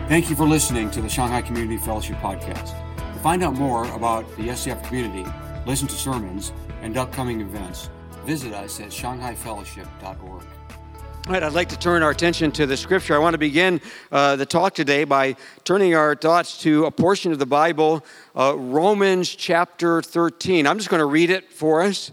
Thank you for listening to the Shanghai Community Fellowship Podcast. To find out more about the SCF community, listen to sermons, and upcoming events, visit us at shanghaifellowship.org. All right, I'd like to turn our attention to the scripture. I want to begin the talk today by turning our thoughts to a portion of the Bible, Romans chapter 13. I'm just going to read it for us,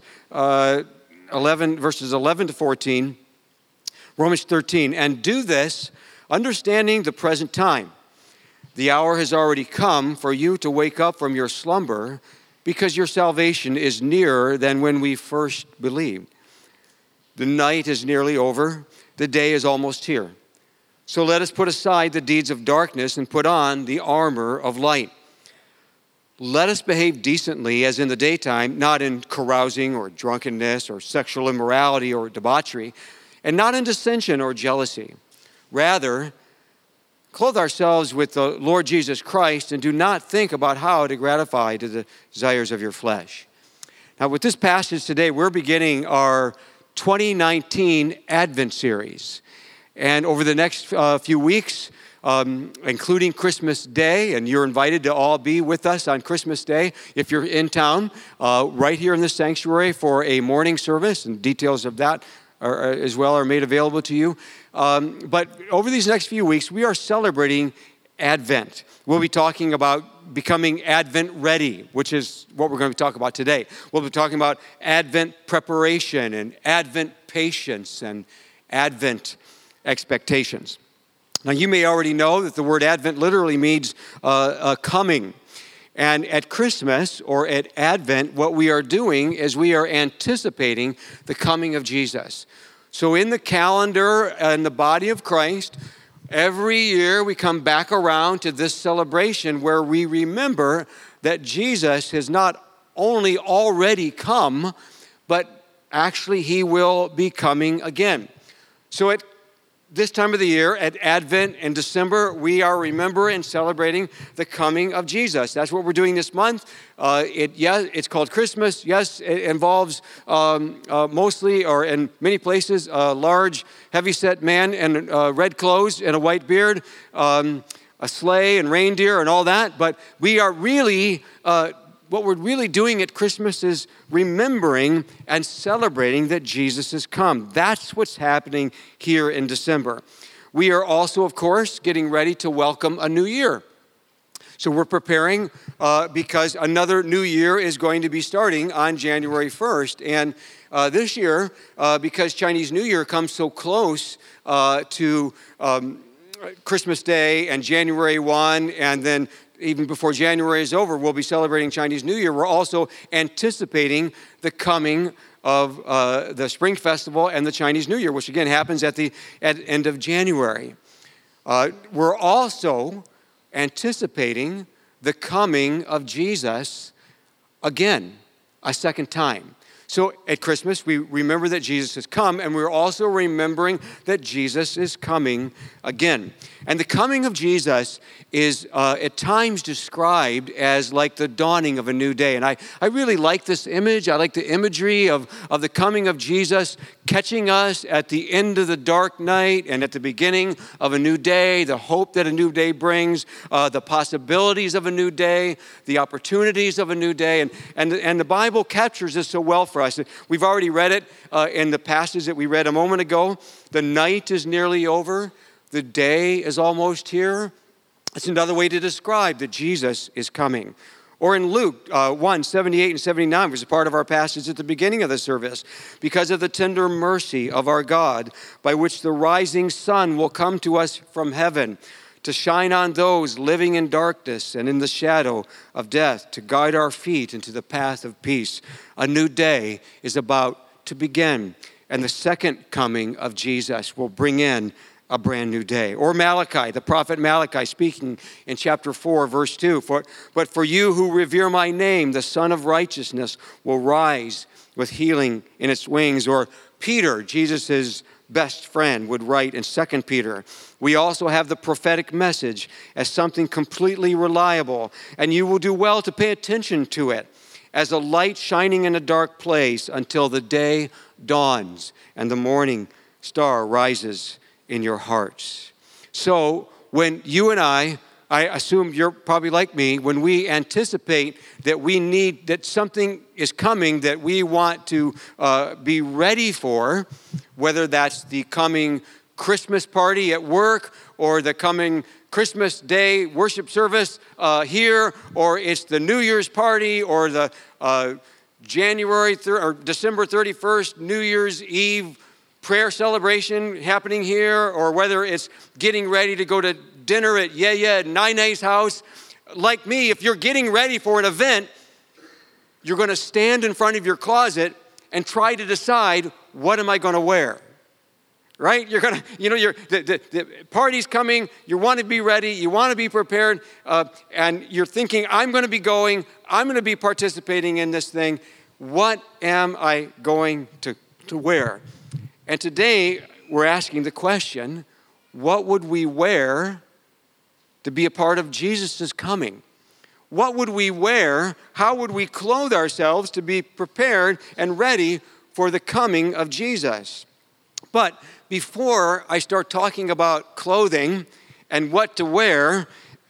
verses 11 to 14. Romans 13. And do this, understanding the present time. The hour has already come for you to wake up from your slumber, because your salvation is nearer than when we first believed. The night is nearly over. The day is almost here. So let us put aside the deeds of darkness and put on the armor of light. Let us behave decently as in the daytime, not in carousing or drunkenness or sexual immorality or debauchery, and not in dissension or jealousy. Rather, clothe ourselves with the Lord Jesus Christ and do not think about how to gratify to the desires of your flesh. Now, with this passage today, we're beginning our 2019 Advent series. And over the next few weeks, including Christmas Day, and you're invited to all be with us on Christmas Day if you're in town, right here in the sanctuary for a morning service, and details of that as well are made available to you. But over these next few weeks, we are celebrating Advent. We'll be talking about becoming Advent ready, which is what we're going to talk about today. We'll be talking about Advent preparation and Advent patience and Advent expectations. Now, you may already know that the word Advent literally means coming. And at Christmas or at Advent, what we are doing is we are anticipating the coming of Jesus. So in the calendar and the body of Christ, every year we come back around to this celebration where we remember that Jesus has not only already come, but actually he will be coming again. So at this time of the year, at Advent in December, we are remembering and celebrating the coming of Jesus. That's what we're doing this month. It's called Christmas. Yes, it involves mostly, or in many places, a large, heavy-set man in red clothes and a white beard, a sleigh and reindeer and all that. But we are really... what we're really doing at Christmas is remembering and celebrating that Jesus has come. That's what's happening here in December. We are also, of course, getting ready to welcome a new year. So we're preparing because another new year is going to be starting on January 1st. And this year, because Chinese New Year comes so close to Christmas Day and January 1, and then even before January is over, we'll be celebrating Chinese New Year. We're also anticipating the coming of the Spring Festival and the Chinese New Year, which again happens at the end of January. We're also anticipating the coming of Jesus again, a second time. So at Christmas, we remember that Jesus has come, and we're also remembering that Jesus is coming again. And the coming of Jesus is at times described as like the dawning of a new day. And I really like this image. I like the imagery of the coming of Jesus catching us at the end of the dark night and at the beginning of a new day, the hope that a new day brings, the possibilities of a new day, the opportunities of a new day. And the Bible captures this so well for us. We've already read it in the passage that we read a moment ago. The night is nearly over. The day is almost here. It's another way to describe that Jesus is coming. Or in Luke 1, 78 and 79, which is part of our passage at the beginning of the service. Because of the tender mercy of our God, by which the rising sun will come to us from heaven, to shine on those living in darkness and in the shadow of death, to guide our feet into the path of peace. A new day is about to begin, and the second coming of Jesus will bring in a brand new day. Or Malachi, the prophet Malachi, speaking in chapter 4, verse 2, But for you who revere my name, the Son of Righteousness will rise with healing in its wings. Or Peter, Jesus' best friend, would write in 2 Peter, we also have the prophetic message as something completely reliable, and you will do well to pay attention to it as a light shining in a dark place until the day dawns and the morning star rises in your hearts. So when you and I assume you're probably like me, when we anticipate that something is coming that we want to be ready for, whether that's the coming Christmas party at work or the coming Christmas Day worship service here, or it's the New Year's party or the or December 31st New Year's Eve prayer celebration happening here, or whether it's getting ready to go to dinner at Nai's house. Like me, if you're getting ready for an event, you're going to stand in front of your closet and try to decide, what am I going to wear? Right? You're going to, the party's coming, you want to be ready, you want to be prepared, and you're thinking, I'm going to be going, I'm going to be participating in this thing. What am I going to wear? And today, we're asking the question, what would we wear to be a part of Jesus' coming? What would we wear? How would we clothe ourselves to be prepared and ready for the coming of Jesus? But before I start talking about clothing and what to wear,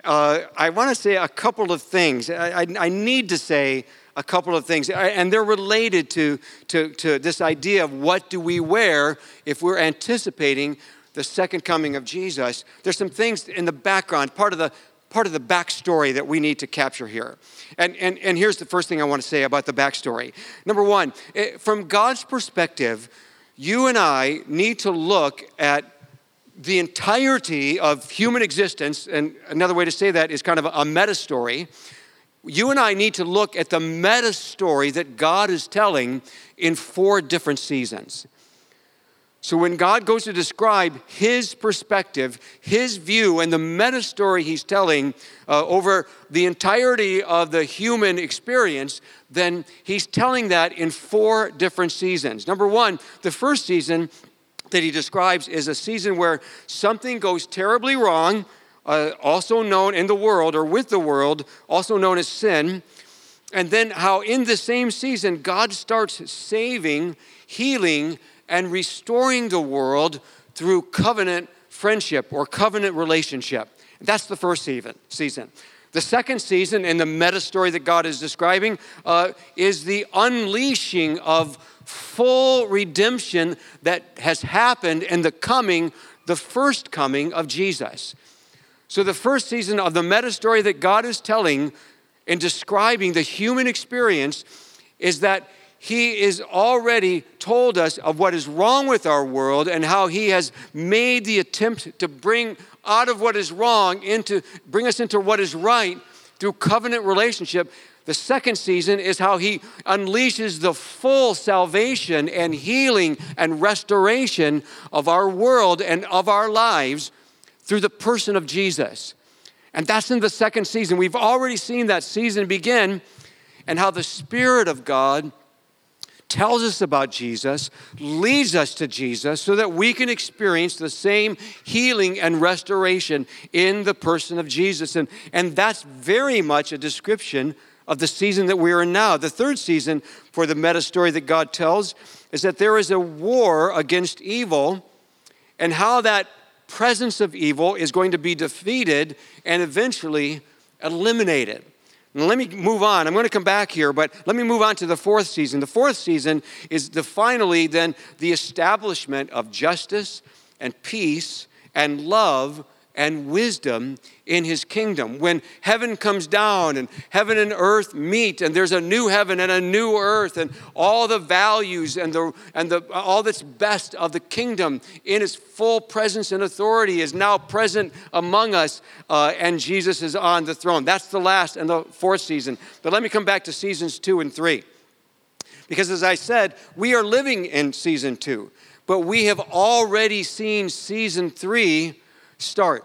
I want to say a couple of things. I need to say a couple of things, and they're related to this idea of what do we wear if we're anticipating the second coming of Jesus. There's some things in the background, part of the backstory that we need to capture here. And here's the first thing I want to say about the backstory. Number one, from God's perspective, you and I need to look at the entirety of human existence, and another way to say that is kind of a meta story. You and I need to look at the meta story that God is telling in 4 different seasons. So when God goes to describe his perspective, his view, and the meta story he's telling over the entirety of the human experience, then he's telling that in 4 different seasons. Number one, the first season that he describes is a season where something goes terribly wrong, also known in the world or with the world, also known as sin. And then how in the same season, God starts saving, healing, and restoring the world through covenant friendship or covenant relationship. That's the first season. The second season in the meta story that God is describing is the unleashing of full redemption that has happened in the first coming of Jesus. So the first season of the meta story that God is telling in describing the human experience is that he is already told us of what is wrong with our world and how he has made the attempt to bring out of what is wrong bring us into what is right through covenant relationship. The second season is how he unleashes the full salvation and healing and restoration of our world and of our lives through the person of Jesus. And that's in the second season. We've already seen that season begin and how the Spirit of God tells us about Jesus, leads us to Jesus so that we can experience the same healing and restoration in the person of Jesus. And that's very much a description of the season that we're in now. The third season for the meta story that God tells is that there is a war against evil and how that presence of evil is going to be defeated and eventually eliminated. Now, let me move on. I'm going to come back here, but let me move on to the fourth season. The fourth season is finally then the establishment of justice and peace and love and wisdom in his kingdom. When heaven comes down and heaven and earth meet and there's a new heaven and a new earth and all the values and all that's best of the kingdom in its full presence and authority is now present among us and Jesus is on the throne. That's the last and the fourth season. But let me come back to seasons 2 and 3. Because as I said, we are living in season 2, but we have already seen season 3 start.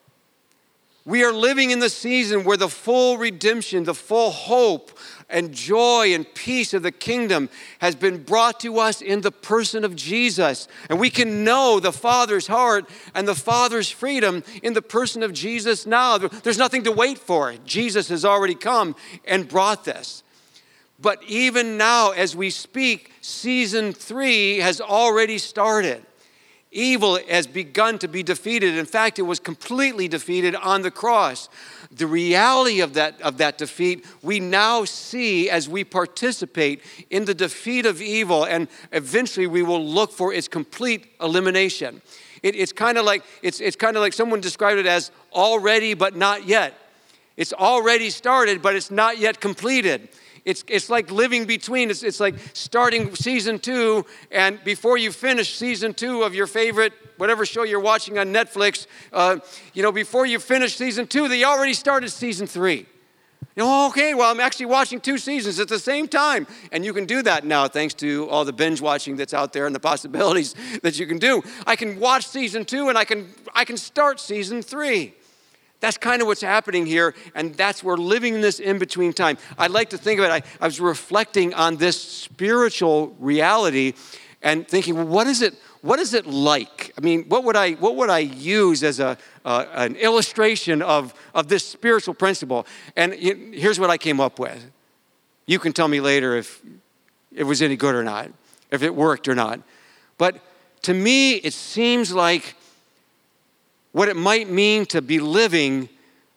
We are living in the season where the full redemption, the full hope and joy and peace of the kingdom has been brought to us in the person of Jesus. And we can know the Father's heart and the Father's freedom in the person of Jesus now. There's nothing to wait for. Jesus has already come and brought this. But even now, as we speak, season 3 has already started. Evil has begun to be defeated. In fact, it was completely defeated on the cross. The reality of that defeat, we now see as we participate in the defeat of evil, and eventually we will look for its complete elimination. It's kind of like someone described it as already but not yet. It's already started, but it's not yet completed. It's like living between. It's like starting season 2, and before you finish season 2 of your favorite, whatever show you're watching on Netflix, before you finish season 2, they already started season 3. Okay, well, I'm actually watching 2 seasons at the same time. And you can do that now thanks to all the binge watching that's out there and the possibilities that you can do. I can watch season 2 and I can start season 3. That's kind of what's happening here, and we're living in this in-between time. I'd like to think of it, I was reflecting on this spiritual reality and thinking, well, what is it like? I mean, what would I use as an illustration of this spiritual principle? And here's what I came up with. You can tell me later if it was any good or not, if it worked or not. But to me, it seems like what it might mean to be living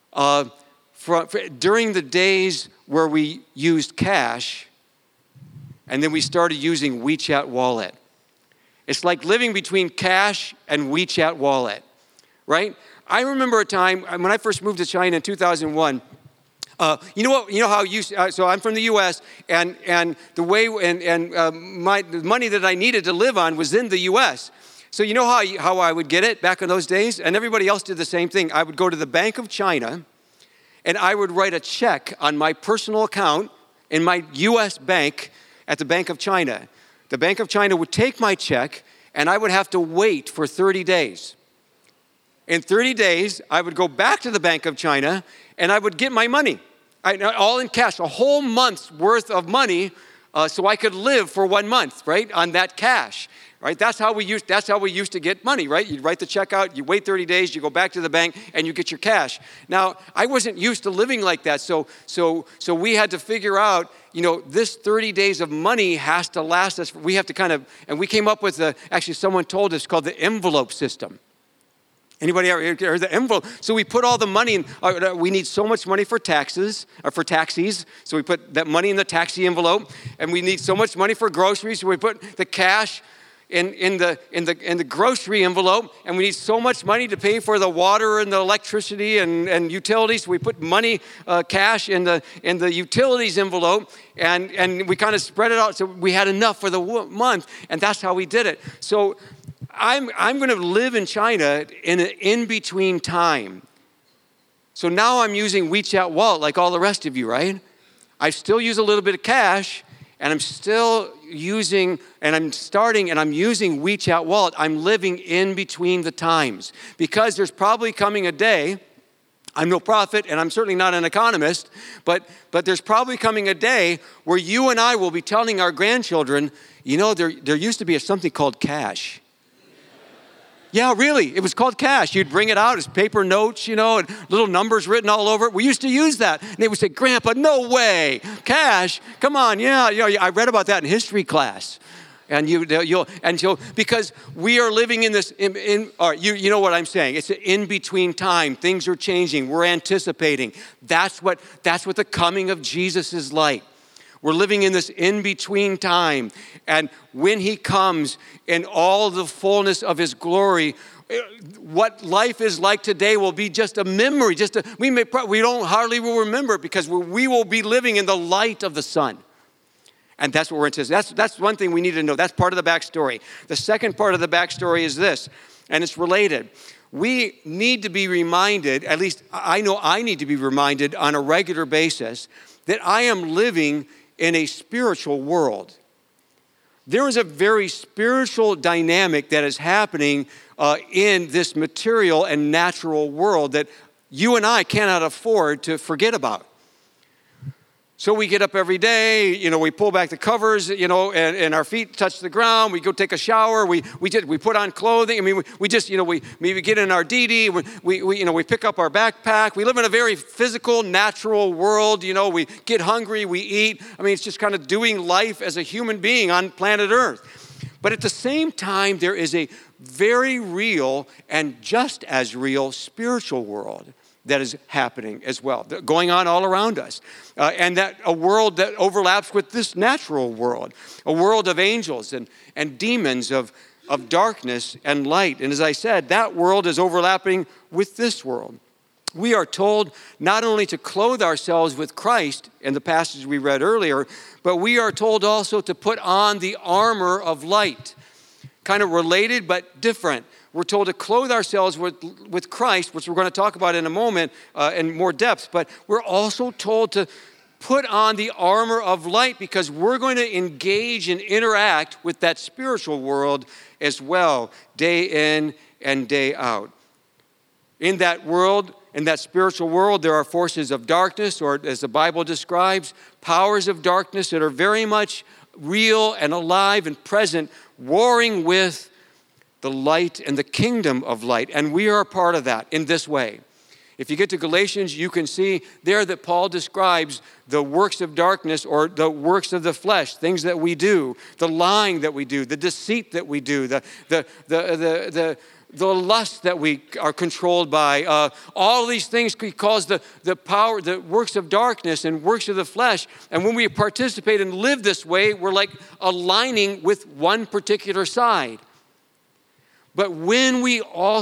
during the days where we used cash and then we started using WeChat Wallet. It's like living between cash and WeChat Wallet, right? I remember a time when I first moved to China in 2001. So I'm from the U.S. and the way the money that I needed to live on was in the U.S. So you know how I would get it back in those days? And everybody else did the same thing. I would go to the Bank of China, and I would write a check on my personal account in my U.S. bank at the Bank of China. The Bank of China would take my check, and I would have to wait for 30 days. In 30 days, I would go back to the Bank of China, and I would get my money, all in cash, a whole month's worth of money, so I could live for 1 month, right, on that cash. Right? That's how we used to get money, right? You'd write the check out, you wait 30 days, you go back to the bank, and you get your cash. Now, I wasn't used to living like that, so we had to figure out, this 30 days of money has to last us. We have to and we came up with actually someone told us, called the envelope system. Anybody ever heard the envelope? So we put all the money in. We need so much money for taxes, or for taxis. So we put that money in the taxi envelope, and we need so much money for groceries. So we put the cash in the grocery envelope, and we need so much money to pay for the water and the electricity and utilities. So we put money, cash in the utilities envelope, and we kind of spread it out so we had enough for the month, and that's how we did it. So I'm going to live in China in an in-between time. So now I'm using WeChat Wallet like all the rest of you, right? I still use a little bit of cash, and I'm still using WeChat Wallet. I'm living in between the times because there's probably coming a day, I'm no prophet and I'm certainly not an economist, but there's probably coming a day where you and I will be telling our grandchildren, there used to be something called cash. Yeah, really. It was called cash. You'd bring it out as paper notes, and little numbers written all over it. We used to use that. And they would say, Grandpa, no way. Cash? Come on. Yeah. I read about that in history class. And because we are living in this, you know what I'm saying. It's an in-between time. Things are changing. We're anticipating. That's what the coming of Jesus is like. We're living in this in-between time. And when he comes in all the fullness of his glory, what life is like today will be just a memory. We don't hardly will remember it because we will be living in the light of the sun. And that's what we're anticipating. That's one thing we need to know. That's part of the backstory. The second part of the backstory is this, and it's related. We need to be reminded, at least I know I need to be reminded on a regular basis, that I am living in a spiritual world. There is a very spiritual dynamic that is happening in this material and natural world that you and I cannot afford to forget about. So we get up every day, we pull back the covers, and our feet touch the ground. We go take a shower. We put on clothing. I mean, we maybe get in our DD. We pick up our backpack. We live in a very physical, natural world. We get hungry. We eat. I mean, it's just kind of doing life as a human being on planet Earth. But at the same time, there is a very real and just as real spiritual world that is happening as well, going on all around us. And that a world that overlaps with this natural world, a world of angels and demons, of darkness and light. And as I said, that world is overlapping with this world. We are told not only to clothe ourselves with Christ in the passage we read earlier, but we are told also to put on the armor of light. Kind of related but different. We're told to clothe ourselves with Christ, which we're going to talk about in a moment in more depth, but we're also told to put on the armor of light because we're going to engage and interact with that spiritual world as well, day in and day out. In that world, in that spiritual world, there are forces of darkness, or as the Bible describes, powers of darkness that are very much real and alive and present, warring with the light and the kingdom of light. And we are a part of that in this way. If you get to Galatians, you can see there that Paul describes the works of darkness or the works of the flesh, things that we do, the lying that we do, the deceit that we do, the lust that we are controlled by. All of these things he calls the power, the works of darkness and works of the flesh. And when we participate and live this way, we're like aligning with one particular side. But when we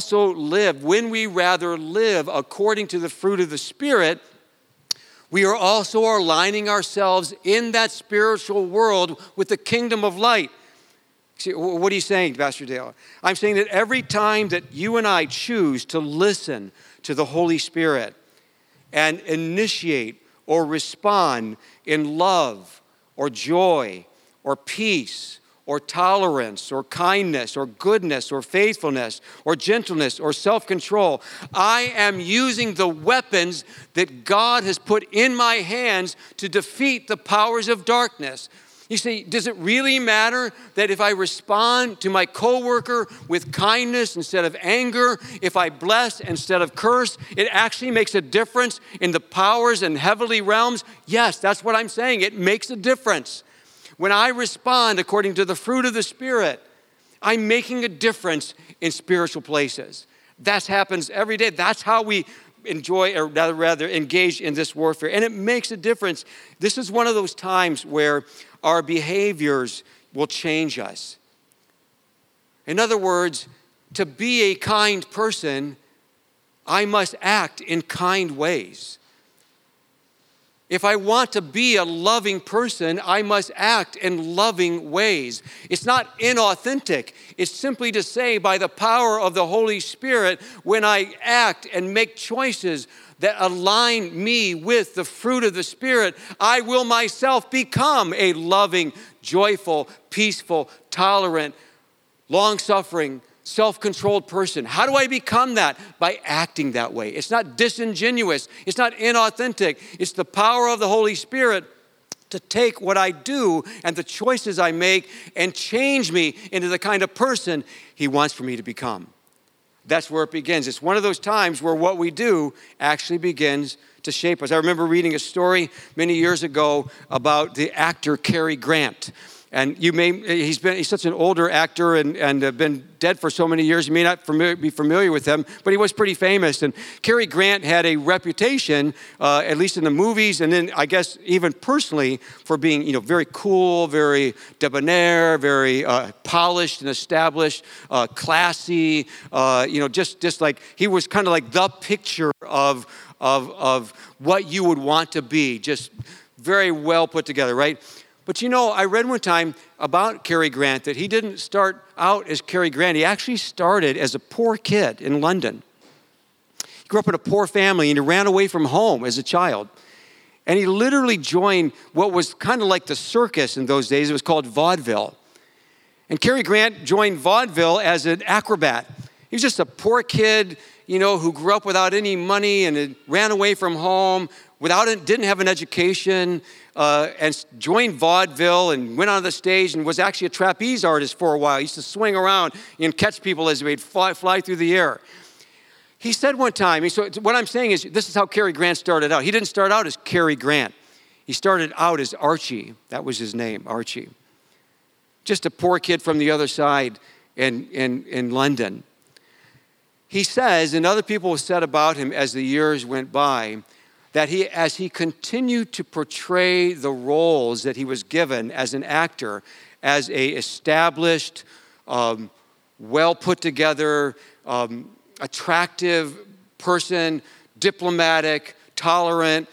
rather live according to the fruit of the Spirit, we are also aligning ourselves in that spiritual world with the kingdom of light. See, what are you saying, Pastor Dale? I'm saying that every time that you and I choose to listen to the Holy Spirit and initiate or respond in love or joy or peace or tolerance, or kindness, or goodness, or faithfulness, or gentleness, or self-control. I am using the weapons that God has put in my hands to defeat the powers of darkness. You see, does it really matter that if I respond to my coworker with kindness instead of anger, if I bless instead of curse, it actually makes a difference in the powers and heavenly realms? Yes, that's what I'm saying. It makes a difference. When I respond according to the fruit of the Spirit, I'm making a difference in spiritual places. That happens every day. That's how we enjoy, or rather engage in this warfare. And it makes a difference. This is one of those times where our behaviors will change us. In other words, to be a kind person, I must act in kind ways. If I want to be a loving person, I must act in loving ways. It's not inauthentic. It's simply to say, by the power of the Holy Spirit, when I act and make choices that align me with the fruit of the Spirit, I will myself become a loving, joyful, peaceful, tolerant, long-suffering, self-controlled person. How do I become that? By acting that way. It's not disingenuous. It's not inauthentic. It's the power of the Holy Spirit to take what I do and the choices I make and change me into the kind of person He wants for me to become. That's where it begins. It's one of those times where what we do actually begins to shape us. I remember reading a story many years ago about the actor Cary Grant. And he's such an older actor and been dead for so many years. You may not be familiar with him, but he was pretty famous. And Cary Grant had a reputation, at least in the movies, and then I guess even personally, for being very cool, very debonair, very polished and established, classy. Just like he was kind of like the picture of what you would want to be. Just very well put together, right? But I read one time about Cary Grant that he didn't start out as Cary Grant. He actually started as a poor kid in London. He grew up in a poor family and he ran away from home as a child. And he literally joined what was kind of like the circus in those days. It was called vaudeville. And Cary Grant joined vaudeville as an acrobat. He was just a poor kid, who grew up without any money and ran away from home, didn't have an education, and joined vaudeville and went on the stage and was actually a trapeze artist for a while. He used to swing around and catch people as they'd fly through the air. He said one time, so what I'm saying is this is how Cary Grant started out. He didn't start out as Cary Grant. He started out as Archie. That was his name, Archie. just a poor kid from the other side in London. He says, and other people said about him as the years went by, that as he continued to portray the roles that he was given as an actor, as a established, well put together, attractive person, diplomatic, tolerant,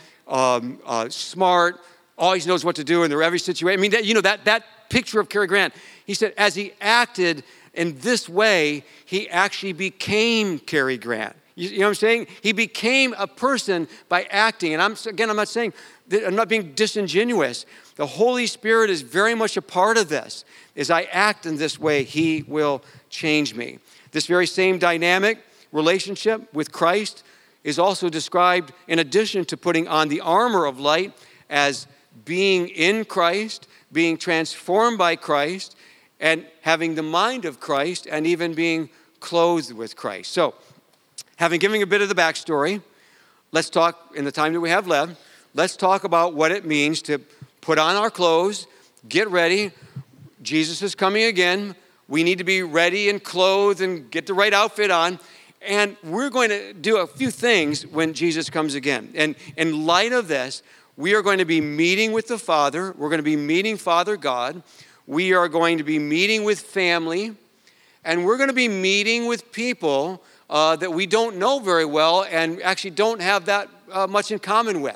smart, always knows what to do in every situation. I mean, that picture of Cary Grant. He said, as he acted in this way, he actually became Cary Grant. You know what I'm saying? He became a person by acting. And I'm not saying that I'm not being disingenuous. The Holy Spirit is very much a part of this. As I act in this way, he will change me. This very same dynamic relationship with Christ is also described, in addition to putting on the armor of light, as being in Christ, being transformed by Christ, and having the mind of Christ, and even being clothed with Christ. So, having given a bit of the backstory, let's talk, in the time that we have left, let's talk about what it means to put on our clothes, get ready. Jesus is coming again. We need to be ready and clothed and get the right outfit on. And we're going to do a few things when Jesus comes again. And in light of this, we are going to be meeting with the Father. We're going to be meeting Father God. We are going to be meeting with family. And we're going to be meeting with people that we don't know very well and actually don't have that much in common with.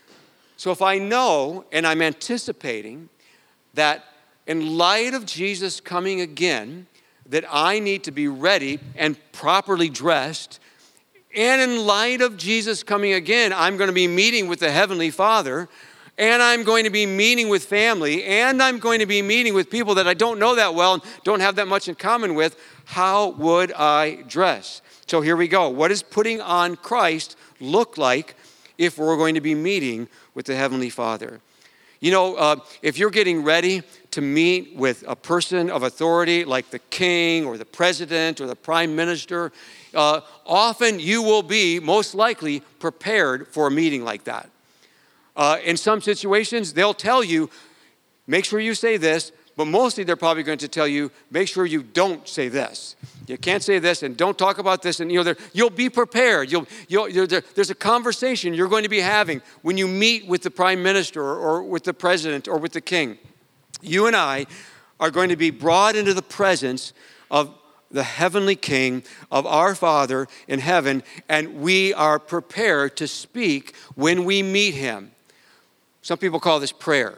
So if I know and I'm anticipating that in light of Jesus coming again, that I need to be ready and properly dressed, and in light of Jesus coming again, I'm going to be meeting with the Heavenly Father, and I'm going to be meeting with family, and I'm going to be meeting with people that I don't know that well and don't have that much in common with, how would I dress? So here we go. What does putting on Christ look like if we're going to be meeting with the Heavenly Father? You know, if you're getting ready to meet with a person of authority like the king or the president or the prime minister, often you will be most likely prepared for a meeting like that. In some situations, they'll tell you, make sure you say this, but mostly they're probably going to tell you, make sure you don't say this. You can't say this and don't talk about this. And you'll be prepared. There's a conversation you're going to be having when you meet with the prime minister or with the president or with the king. You and I are going to be brought into the presence of the heavenly King, of our Father in heaven, and we are prepared to speak when we meet him. Some people call this prayer.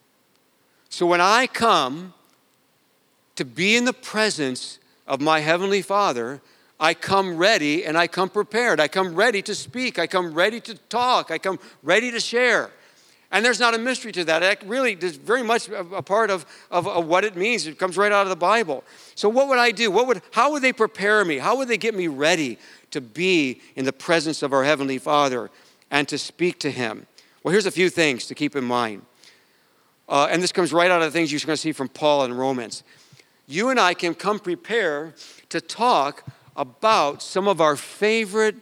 So when I come to be in the presence of my Heavenly Father, I come ready and I come prepared. I come ready to speak. I come ready to talk. I come ready to share. And there's not a mystery to that. It really is very much a part of what it means. It comes right out of the Bible. So what would I do? How would they prepare me? How would they get me ready to be in the presence of our Heavenly Father and to speak to him? Well, here's a few things to keep in mind. And this comes right out of the things you're going to see from Paul in Romans. You and I can come prepared to talk about some of our favorite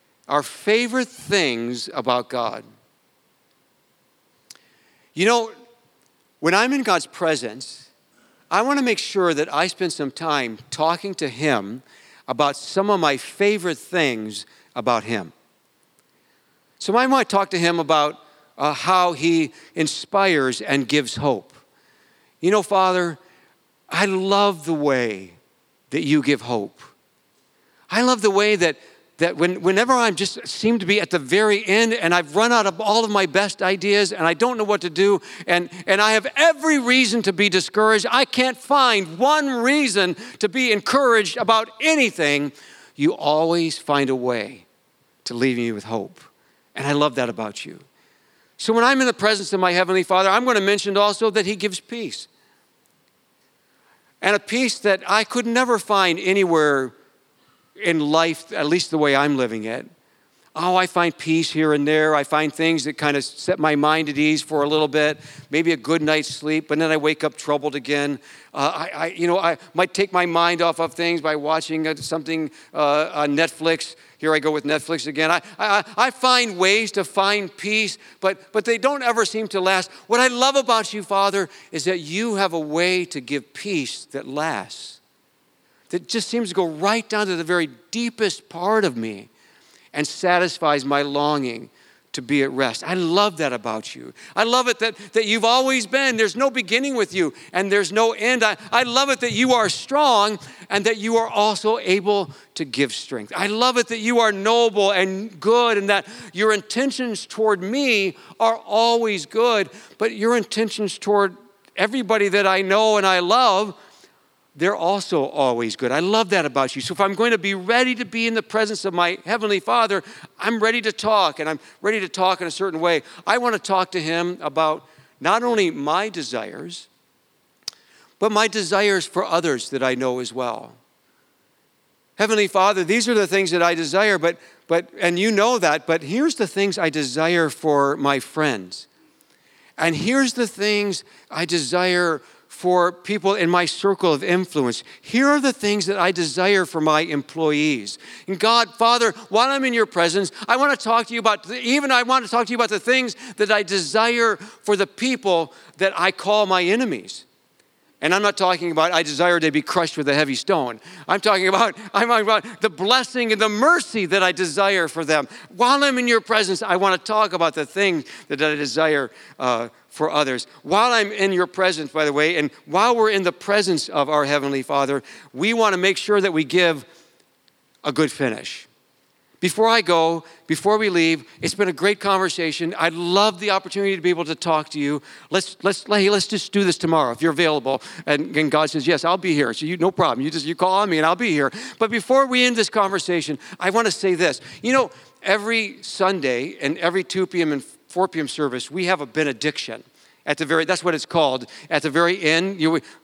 things about God. You know, when I'm in God's presence, I want to make sure that I spend some time talking to him about some of my favorite things about him. So I might talk to him about how he inspires and gives hope. You know, Father, I love the way that you give hope. I love the way that whenever I just seem to be at the very end and I've run out of all of my best ideas and I don't know what to do and I have every reason to be discouraged, I can't find one reason to be encouraged about anything, you always find a way to leave me with hope. And I love that about you. So when I'm in the presence of my Heavenly Father, I'm going to mention also that he gives peace. And a peace that I could never find anywhere in life, at least the way I'm living it. I find peace here and there. I find things that kind of set my mind at ease for a little bit, maybe a good night's sleep, but then I wake up troubled again. I might take my mind off of things by watching something on Netflix. Here I go with Netflix again. I find ways to find peace, but they don't ever seem to last. What I love about you, Father, is that you have a way to give peace that lasts, that just seems to go right down to the very deepest part of me and satisfies my longing to be at rest. I love that about you. I love it that you've always been. There's no beginning with you, and there's no end. I love it that you are strong and that you are also able to give strength. I love it that you are noble and good and that your intentions toward me are always good, but your intentions toward everybody that I know and I love, they're also always good. I love that about you. So if I'm going to be ready to be in the presence of my Heavenly Father, I'm ready to talk, and I'm ready to talk in a certain way. I want to talk to Him about not only my desires, but my desires for others that I know as well. Heavenly Father, these are the things that I desire, but and you know that, but here's the things I desire for my friends. And here's the things I desire for people in my circle of influence. Here are the things that I desire for my employees. And God, Father, while I'm in your presence, I want to talk to you about the things that I desire for the people that I call my enemies. And I'm not talking about I desire to be crushed with a heavy stone. I'm talking about the blessing and the mercy that I desire for them. While I'm in your presence, I want to talk about the things that I desire for others. While I'm in your presence, by the way, and while we're in the presence of our Heavenly Father, we want to make sure that we give a good finish. Before I go, before we leave, it's been a great conversation. I'd love the opportunity to be able to talk to you. Let's just do this tomorrow if you're available. And God says, yes, I'll be here. So no problem. You call on me and I'll be here. But before we end this conversation, I want to say this. You know, every Sunday and every 2 p.m. and 4 p.m. service, we have a benediction. That's what it's called. At the very end,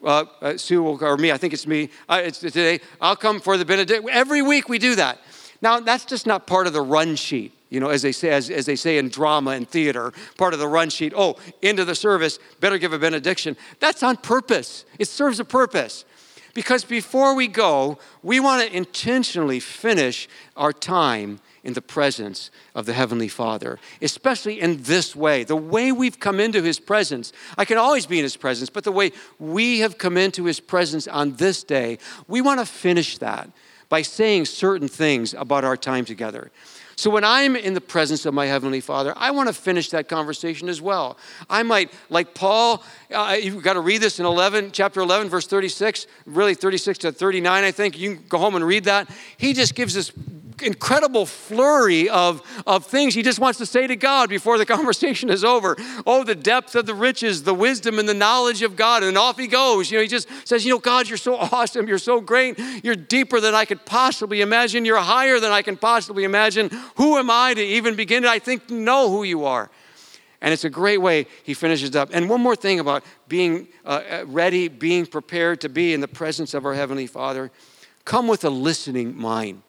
Sue or me, I think it's me. It's today. I'll come for the benediction. Every week we do that. Now, that's just not part of the run sheet, as they say in drama and theater, part of the run sheet. Oh, end of the service, better give a benediction. That's on purpose. It serves a purpose. Because before we go, we want to intentionally finish our time in the presence of the Heavenly Father, especially in this way. The way we've come into His presence, I can always be in His presence, but the way we have come into His presence on this day, we want to finish that by saying certain things about our time together. So when I'm in the presence of my Heavenly Father, I want to finish that conversation as well. I might, like Paul, you've got to read this in chapter 11, verse 36, really 36 to 39, I think. You can go home and read that. He just gives this incredible flurry of things he just wants to say to God before the conversation is over. Oh, the depth of the riches, the wisdom and the knowledge of God. And off he goes. He just says, God, you're so awesome. You're so great. You're deeper than I could possibly imagine. You're higher than I can possibly imagine. Who am I to even begin to, I think, know who you are? And it's a great way he finishes up. And one more thing about being ready, being prepared to be in the presence of our Heavenly Father. Come with a listening mind.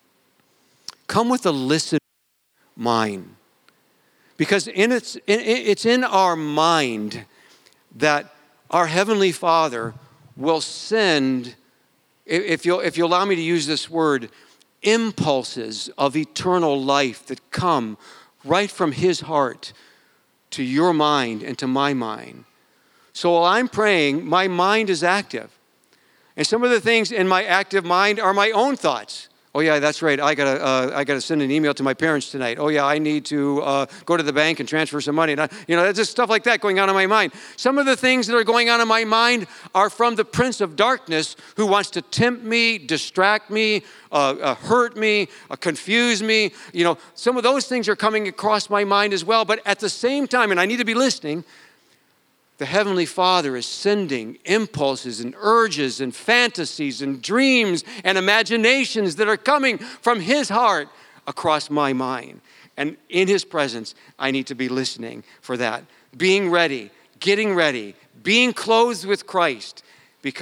Come with a listening mind. Because it's in our mind that our Heavenly Father will send, if you'll allow me to use this word, impulses of eternal life that come right from His heart to your mind and to my mind. So while I'm praying, my mind is active. And some of the things in my active mind are my own thoughts. Oh yeah, that's right. I gotta send an email to my parents tonight. Oh yeah, I need to go to the bank and transfer some money. And there's just stuff like that going on in my mind. Some of the things that are going on in my mind are from the prince of darkness who wants to tempt me, distract me, hurt me, confuse me. Some of those things are coming across my mind as well. But at the same time, and I need to be listening, the Heavenly Father is sending impulses and urges and fantasies and dreams and imaginations that are coming from His heart across my mind. And in His presence, I need to be listening for that. Being ready, getting ready, being clothed with Christ, because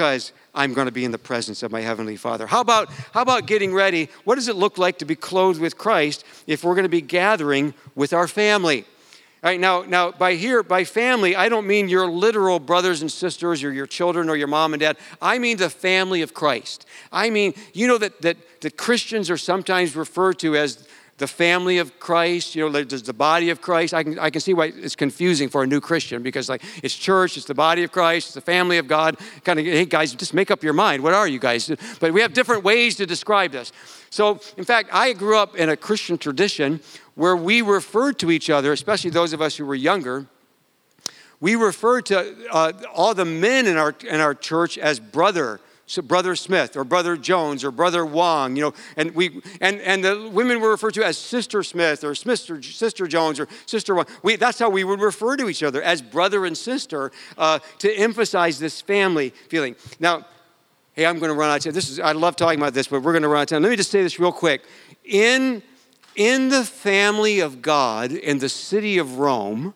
I'm going to be in the presence of my Heavenly Father. How about getting ready? What does it look like to be clothed with Christ if we're going to be gathering with our family? All right, now by family, I don't mean your literal brothers and sisters or your children or your mom and dad. I mean the family of Christ. I mean, you know that Christians are sometimes referred to as the family of Christ. You know, there's the body of Christ. I can see why it's confusing for a new Christian, because like it's church, it's the body of Christ, it's the family of God. Kind of, hey guys, just make up your mind. What are you guys? But we have different ways to describe this. So, in fact, I grew up in a Christian tradition where we referred to each other, especially those of us who were younger, we referred to all the men in our church as brother. So Brother Smith or Brother Jones or Brother Wong, you know, and the women were referred to as Sister Smith or Sister Jones or Sister Wong. That's how we would refer to each other, as brother and sister, to emphasize this family feeling. Now, hey, I'm going to run out of time. I love talking about this, but we're going to run out of time. Let me just say this real quick. In the family of God in the city of Rome,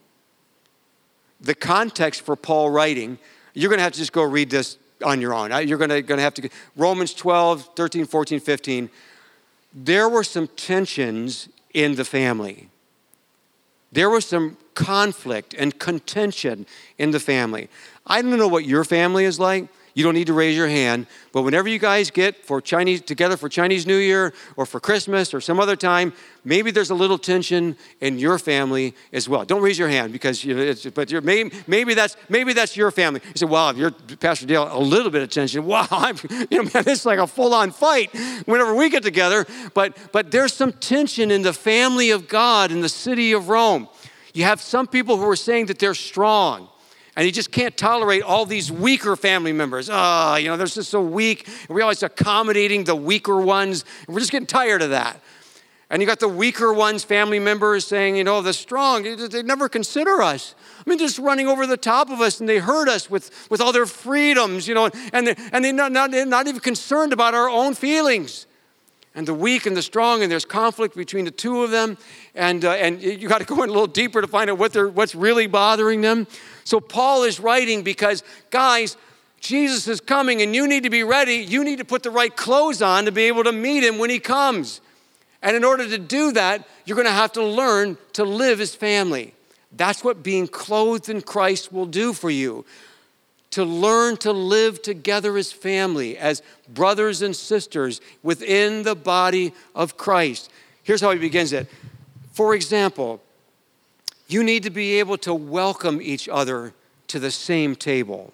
the context for Paul writing, you're going to have to just go read this on your own. You're going to have to, Romans 12, 13, 14, 15. There were some tensions in the family. There was some conflict and contention in the family. I don't know what your family is like. You don't need to raise your hand, but whenever you guys get together for Chinese New Year or for Christmas or some other time, maybe there's a little tension in your family as well. Don't raise your hand because maybe that's your family. You say, "Wow, if you're Pastor Dale, a little bit of tension. Wow, man, it's like a full-on fight whenever we get together." But there's some tension in the family of God in the city of Rome. You have some people who are saying that they're strong. And you just can't tolerate all these weaker family members. They're just so weak. And we're always accommodating the weaker ones. And we're just getting tired of that. And you got the weaker ones, family members saying, the strong, they never consider us. I mean, just running over the top of us, and they hurt us with all their freedoms, and they're not even concerned about our own feelings. And the weak and the strong, and there's conflict between the two of them. And you got to go in a little deeper to find out what's really bothering them. So Paul is writing because, guys, Jesus is coming and you need to be ready. You need to put the right clothes on to be able to meet him when he comes. And in order to do that, you're going to have to learn to live as family. That's what being clothed in Christ will do for you. To learn to live together as family, as brothers and sisters within the body of Christ. Here's how he begins it. For example, you need to be able to welcome each other to the same table.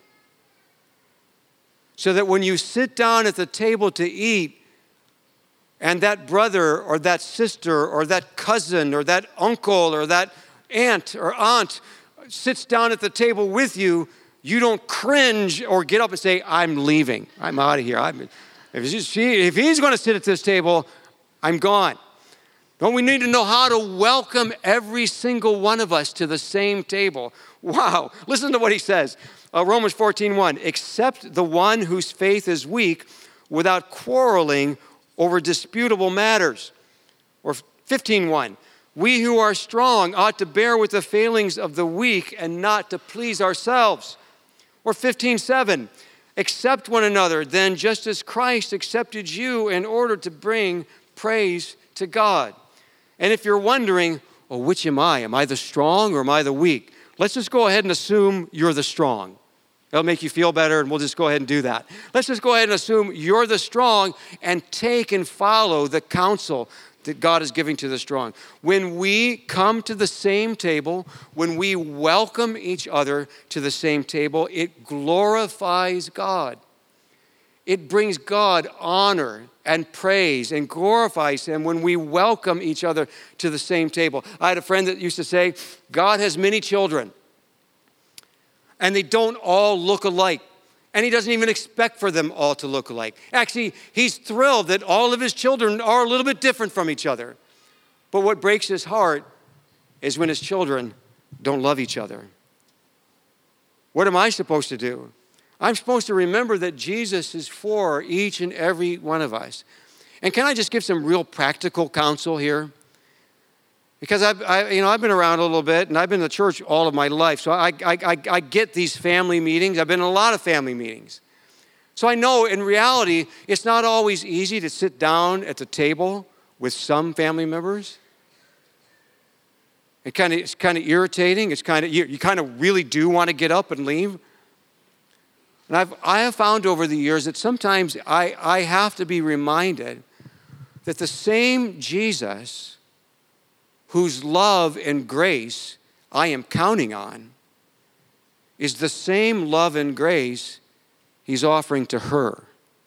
So that when you sit down at the table to eat, and that brother or that sister or that cousin or that uncle or that aunt sits down at the table with you, you don't cringe or get up and say, "I'm leaving. I'm out of here. If he's going to sit at this table, I'm gone." Don't we need to know how to welcome every single one of us to the same table? Wow. Listen to what he says. Romans 14:1. Accept the one whose faith is weak without quarreling over disputable matters. Or 15:1. We who are strong ought to bear with the failings of the weak and not to please ourselves. Or 15:7. Accept one another then just as Christ accepted you in order to bring praise to God. And if you're wondering, which am I? Am I the strong or am I the weak? Let's just go ahead and assume you're the strong. That'll make you feel better, and we'll just go ahead and do that. Let's just go ahead and assume you're the strong and take and follow the counsel that God is giving to the strong. When we come to the same table, when we welcome each other to the same table, it glorifies God. It brings God honor and praise and glorifies him when we welcome each other to the same table. I had a friend that used to say, God has many children, and they don't all look alike. And he doesn't even expect for them all to look alike. Actually, he's thrilled that all of his children are a little bit different from each other. But what breaks his heart is when his children don't love each other. What am I supposed to do? I'm supposed to remember that Jesus is for each and every one of us. And can I just give some real practical counsel here? Because I've been around a little bit, and I've been in the church all of my life, so I get these family meetings. I've been in a lot of family meetings. So I know in reality, it's not always easy to sit down at the table with some family members. It's kind of irritating. You kind of really do want to get up and leave. And I have found over the years that sometimes I have to be reminded that the same Jesus whose love and grace I am counting on is the same love and grace he's offering to her.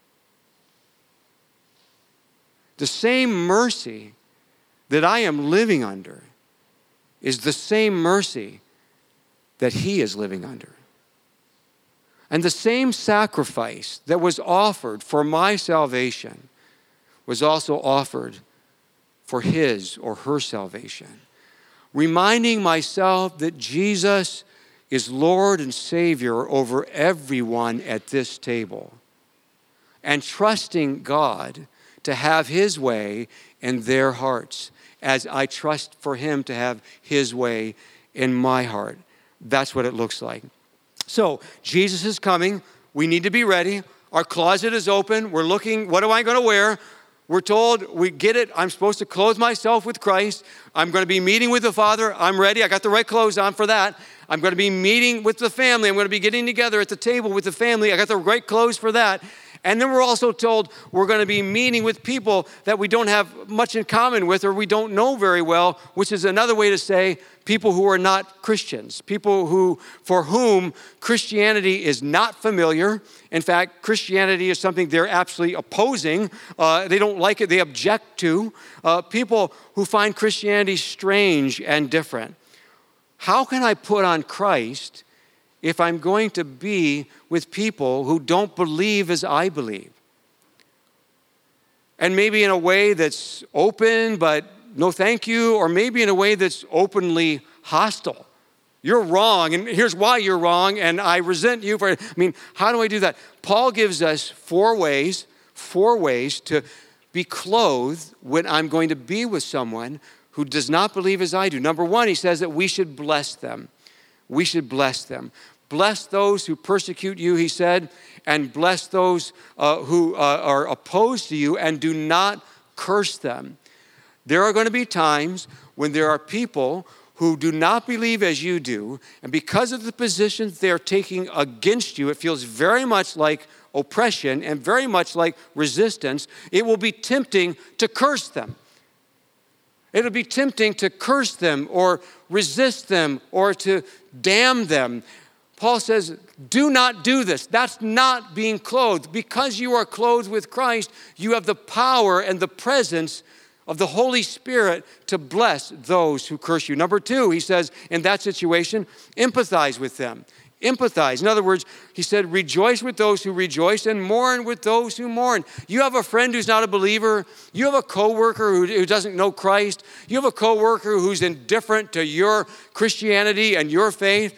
The same mercy that I am living under is the same mercy that he is living under. And the same sacrifice that was offered for my salvation was also offered for his or her salvation. Reminding myself that Jesus is Lord and Savior over everyone at this table. And trusting God to have his way in their hearts as I trust for him to have his way in my heart. That's what it looks like. So, Jesus is coming. We need to be ready. Our closet is open. We're looking, what am I going to wear? We're told, we get it. I'm supposed to clothe myself with Christ. I'm going to be meeting with the Father. I'm ready. I got the right clothes on for that. I'm going to be meeting with the family. I'm going to be getting together at the table with the family. I got the right clothes for that. And then we're also told we're going to be meeting with people that we don't have much in common with or we don't know very well, which is another way to say people who are not Christians, people for whom Christianity is not familiar. In fact, Christianity is something they're absolutely opposing. They don't like it. They object to. People who find Christianity strange and different. How can I put on Christ if I'm going to be with people who don't believe as I believe? And maybe in a way that's open, but no thank you, or maybe in a way that's openly hostile. You're wrong, and here's why you're wrong, and I resent you for it. I mean, how do I do that? Paul gives us four ways to be clothed when I'm going to be with someone who does not believe as I do. Number one, he says that we should bless them. We should bless them. Bless those who persecute you, he said, and bless those who are opposed to you, and do not curse them. There are going to be times when there are people who do not believe as you do, and because of the positions they're taking against you, it feels very much like oppression and very much like resistance. It will be tempting to curse them. It'll be tempting to curse them or resist them or to damn them. Paul says, do not do this. That's not being clothed. Because you are clothed with Christ, you have the power and the presence of the Holy Spirit to bless those who curse you. Number two, he says, in that situation, empathize with them. Empathize. In other words, he said, rejoice with those who rejoice and mourn with those who mourn. You have a friend who's not a believer. You have a coworker who doesn't know Christ. You have a coworker who's indifferent to your Christianity and your faith.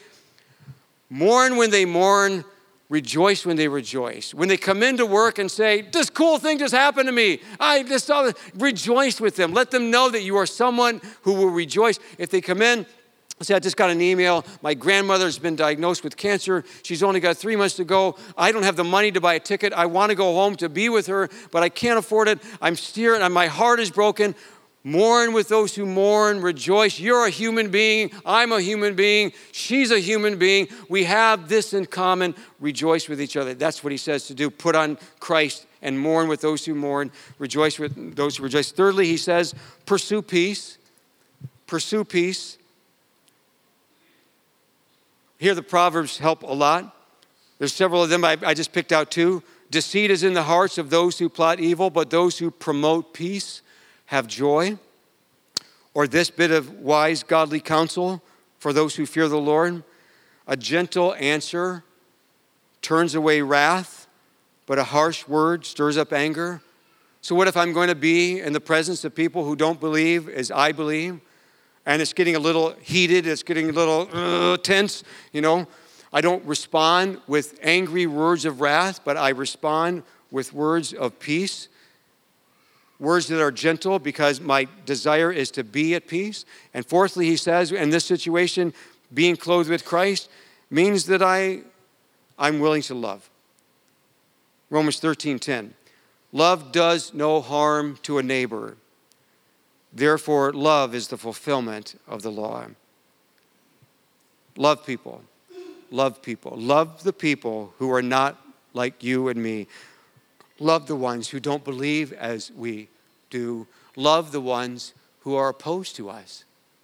Mourn when they mourn. Rejoice when they rejoice. When they come into work and say, this cool thing just happened to me. I just saw it. Rejoice with them. Let them know that you are someone who will rejoice. If they come in, say, I just got an email. My grandmother's been diagnosed with cancer. She's only got 3 months to go. I don't have the money to buy a ticket. I want to go home to be with her, but I can't afford it. I'm steering and my heart is broken. Mourn with those who mourn. Rejoice. You're a human being. I'm a human being. She's a human being. We have this in common. Rejoice with each other. That's what he says to do. Put on Christ and mourn with those who mourn. Rejoice with those who rejoice. Thirdly, he says, pursue peace. Pursue peace. Here the Proverbs help a lot. There's several of them. I just picked out two. Deceit is in the hearts of those who plot evil, but those who promote peace have joy. Or this bit of wise, godly counsel for those who fear the Lord. A gentle answer turns away wrath, but a harsh word stirs up anger. So what if I'm going to be in the presence of people who don't believe as I believe? And it's getting a little heated, it's getting a little tense, I don't respond with angry words of wrath, but I respond with words of peace. Words that are gentle because my desire is to be at peace. And fourthly, he says, in this situation, being clothed with Christ means that I'm willing to love. Romans 13:10. Love does no harm to a neighbor. Therefore, love is the fulfillment of the law. Love people. Love people. Love the people who are not like you and me. Love the ones who don't believe as we do. Love the ones who are opposed to us.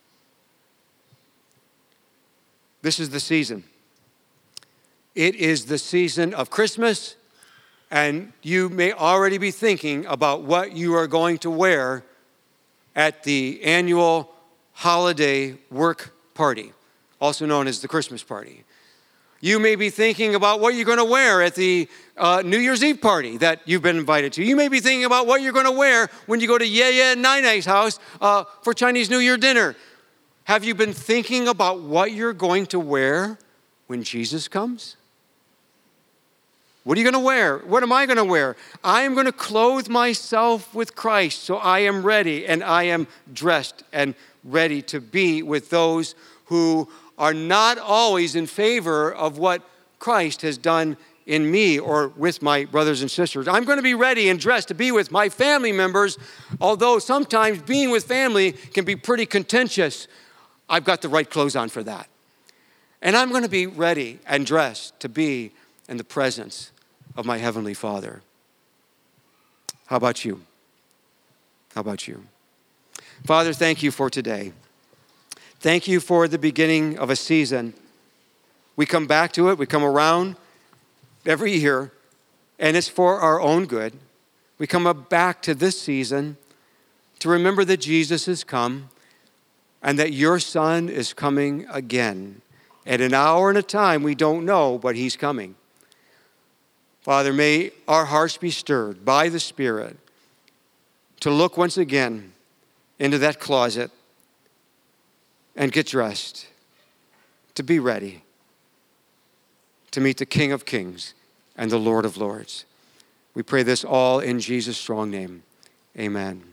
This is the season. It is the season of Christmas, and you may already be thinking about what you are going to wear at the annual holiday work party, also known as the Christmas party. You may be thinking about what you're going to wear at the New Year's Eve party that you've been invited to. You may be thinking about what you're going to wear when you go to Yaya and Nai's house for Chinese New Year dinner. Have you been thinking about what you're going to wear when Jesus comes? What are you going to wear? What am I going to wear? I am going to clothe myself with Christ, so I am ready and I am dressed and ready to be with those who are not always in favor of what Christ has done in me or with my brothers and sisters. I'm going to be ready and dressed to be with my family members, although sometimes being with family can be pretty contentious. I've got the right clothes on for that. And I'm going to be ready and dressed to be in the presence of my Heavenly Father. How about you? How about you? Father, thank you for today. Thank you for the beginning of a season. We come back to it. We come around every year, and it's for our own good. We come back to this season to remember that Jesus has come and that your Son is coming again. At an hour and a time we don't know, but he's coming. Father, may our hearts be stirred by the Spirit to look once again into that closet and get dressed, to be ready to meet the King of Kings and the Lord of Lords. We pray this all in Jesus' strong name. Amen.